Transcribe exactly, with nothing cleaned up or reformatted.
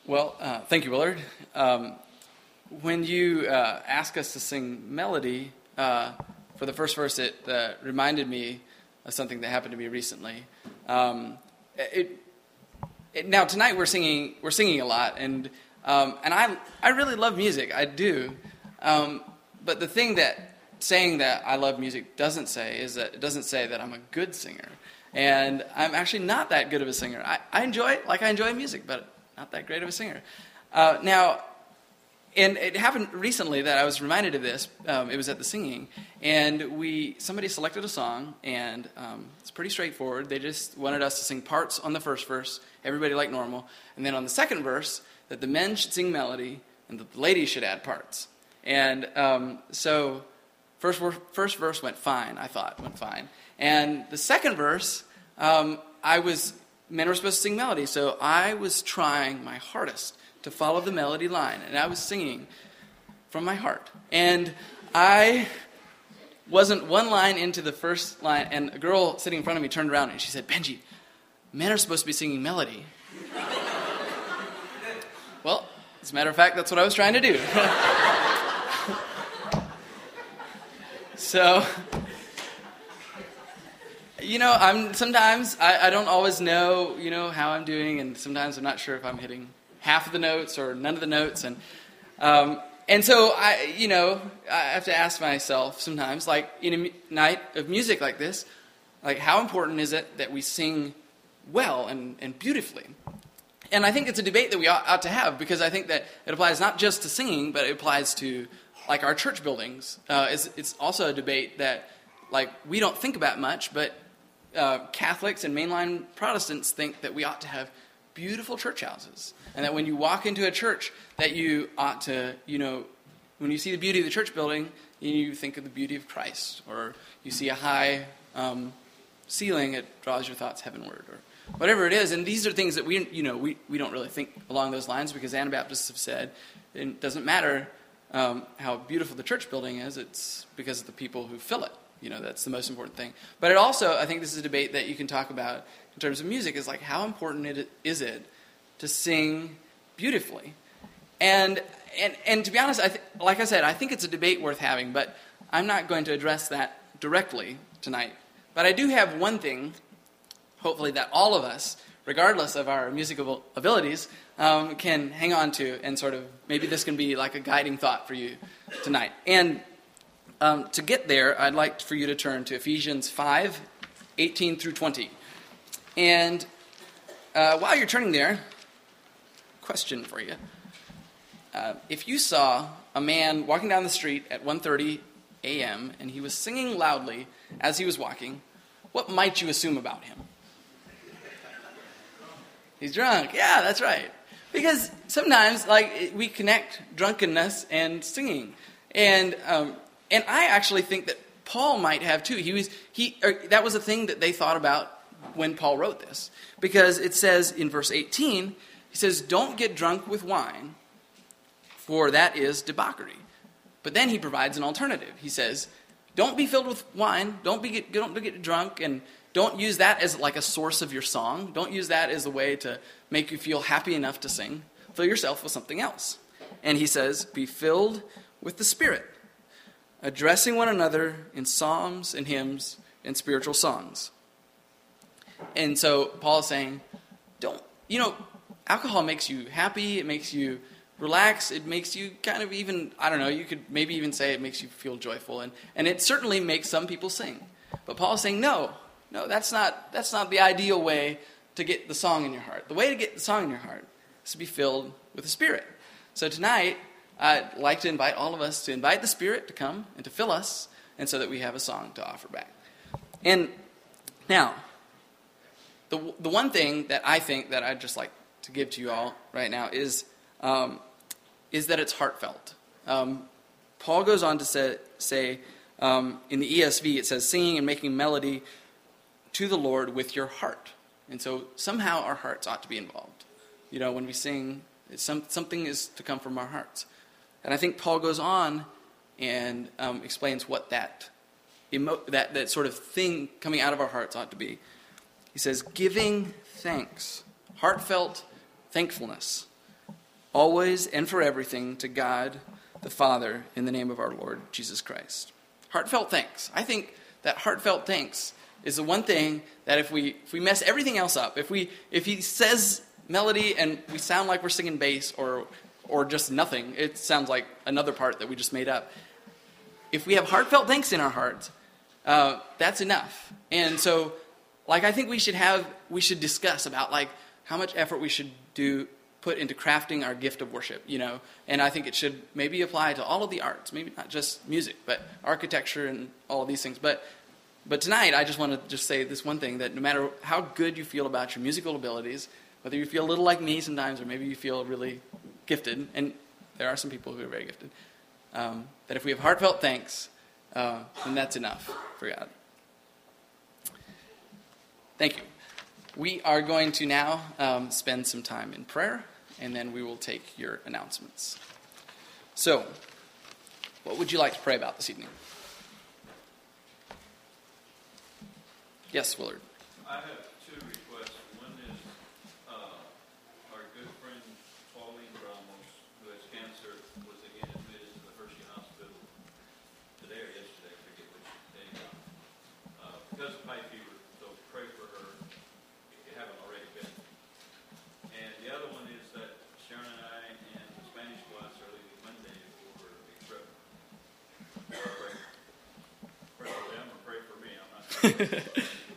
Well, uh, thank you, Willard. Um, when you uh, ask us to sing melody, uh, for the first verse, it uh, reminded me of something that happened to me recently. Um, it, it, now tonight we're singing we're singing a lot, and um, and I I really love music. I do, um, but the thing that saying that I love music doesn't say is that it doesn't say that I'm a good singer, and I'm actually not that good of a singer. I, I enjoy it, like I enjoy music, but not that great of a singer. Uh, now, and it happened recently that I was reminded of this. Um, it was at the singing, and we somebody selected a song, and um, it's pretty straightforward. They just wanted us to sing parts on the first verse, everybody like normal, and then on the second verse, that the men should sing melody, and that the ladies should add parts. And um, so, first first verse went fine, I thought, went fine. And the second verse, um, I was... men were supposed to sing melody, so I was trying my hardest to follow the melody line, and I was singing from my heart. And I wasn't one line into the first line, and a girl sitting in front of me turned around and she said, "Benji, men are supposed to be singing melody." Well, as a matter of fact, that's what I was trying to do. So... You know, I'm sometimes I, I don't always know, you know, how I'm doing, and sometimes I'm not sure if I'm hitting half of the notes or none of the notes, and um, and so I, you know, I have to ask myself sometimes, like in a m- night of music like this, like how important is it that we sing well and, and beautifully? And I think it's a debate that we ought, ought to have, because I think that it applies not just to singing, but it applies to like our church buildings. Uh, it's, it's also a debate that like we don't think about much, but Uh, Catholics and mainline Protestants think that we ought to have beautiful church houses, and that when you walk into a church, that you ought to, you know, when you see the beauty of the church building, you think of the beauty of Christ, or you see a high um, ceiling, it draws your thoughts heavenward, or whatever it is. And these are things that we, you know, we, we don't really think along those lines, because Anabaptists have said it doesn't matter um, how beautiful the church building is; it's because of the people who fill it. You know, that's the most important thing. But it also, I think this is a debate that you can talk about in terms of music, is like how important it is it to sing beautifully. And and and to be honest, I th- like I said, I think it's a debate worth having, but I'm not going to address that directly tonight. But I do have one thing, hopefully, that all of us, regardless of our musical abilities, um, can hang on to, and sort of, maybe this can be like a guiding thought for you tonight. And Um, to get there, I'd like for you to turn to Ephesians five, eighteen through twenty. And uh, while you're turning there, question for you. Uh, if you saw a man walking down the street at one thirty a.m. and he was singing loudly as he was walking, what might you assume about him? He's drunk. Yeah, that's right. Because sometimes, like, we connect drunkenness and singing. And... Um, And I actually think that Paul might have too. He was he or that was a thing that they thought about when Paul wrote this, because it says in verse eighteen, he says, "Don't get drunk with wine, for that is debauchery." But then he provides an alternative. He says, "Don't be filled with wine. Don't be get, don't get drunk, and don't use that as like a source of your song. Don't use that as a way to make you feel happy enough to sing. Fill yourself with something else." And he says, "Be filled with the Spirit, addressing one another in psalms and hymns and spiritual songs." And so Paul is saying, don't, you know, alcohol makes you happy, it makes you relax, it makes you kind of even, I don't know, you could maybe even say it makes you feel joyful, and, and it certainly makes some people sing. But Paul is saying, no, no, that's not that's not the ideal way to get the song in your heart. The way to get the song in your heart is to be filled with the Spirit. So tonight, I'd like to invite all of us to invite the Spirit to come and to fill us, and so that we have a song to offer back. And now, the the one thing that I think that I'd just like to give to you all right now is um, is that it's heartfelt. Um, Paul goes on to say, say um, in the E S V, it says, "Singing and making melody to the Lord with your heart." And so somehow our hearts ought to be involved. You know, when we sing, it's some, something is to come from our hearts. And I think Paul goes on and um, explains what that, emo- that that sort of thing coming out of our hearts ought to be. He says, "Giving thanks, heartfelt thankfulness, always and for everything to God the Father in the name of our Lord Jesus Christ. Heartfelt thanks. I think that heartfelt thanks is the one thing that if we if we mess everything else up, if we if he says melody and we sound like we're singing bass or or just nothing, it sounds like another part that we just made up. If we have heartfelt thanks in our hearts, uh, that's enough. And so, like, I think we should have we should discuss about like how much effort we should do put into crafting our gift of worship, you know. And I think it should maybe apply to all of the arts, maybe not just music, but architecture and all of these things. But but tonight, I just want to just say this one thing, that no matter how good you feel about your musical abilities, whether you feel a little like me sometimes, or maybe you feel really gifted, and there are some people who are very gifted, um, that if we have heartfelt thanks, uh, then that's enough for God. Thank you. We are going to now um, spend some time in prayer, and then we will take your announcements. So, what would you like to pray about this evening? Yes, Willard. I have two requests. One is uh, our good friend Pauline Ramos, who has cancer, was again admitted to the Hershey Hospital today or yesterday, I forget which day, uh, because of high fever. So pray for her if you haven't already been. And the other one is that Sharon and I and the Spanish class are leaving Monday for a trip. Pray, pray for them or pray for me. I'm not sure.